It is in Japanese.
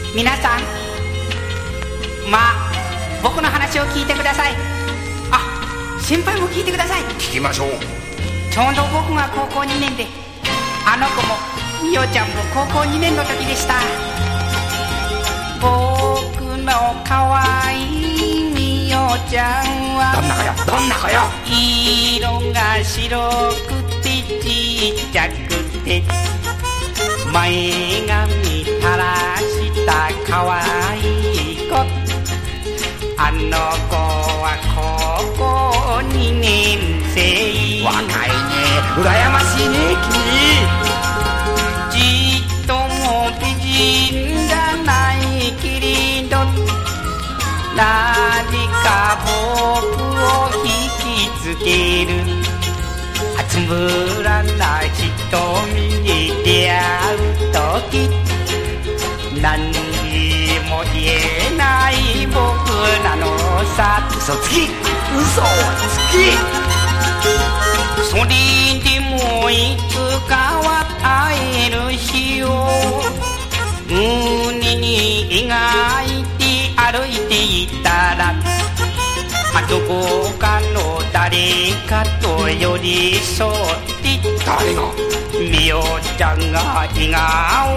皆さん、僕の話を聞いてください。先輩も聞いてください。 聞きましょう。 ちょうど僕が高校2年で、あの子もみおちゃんも高校2年の時でした。僕の可愛いみおちゃんはどんな子よ色が白くてちっちゃくて、前髪垂らした可愛い子。あの子は高校2年生。 若いね、羨ましいね君。 ちっとも美人じゃないけれど、何か僕を引きつけるつぶらな瞳に出会うとき、何にも言えない僕なのさ。 嘘つき。 それでもいつかは会える日を胸に描いて歩いていたら、どこかの誰かと寄り添って、 誰が？ みおちゃんが笑顔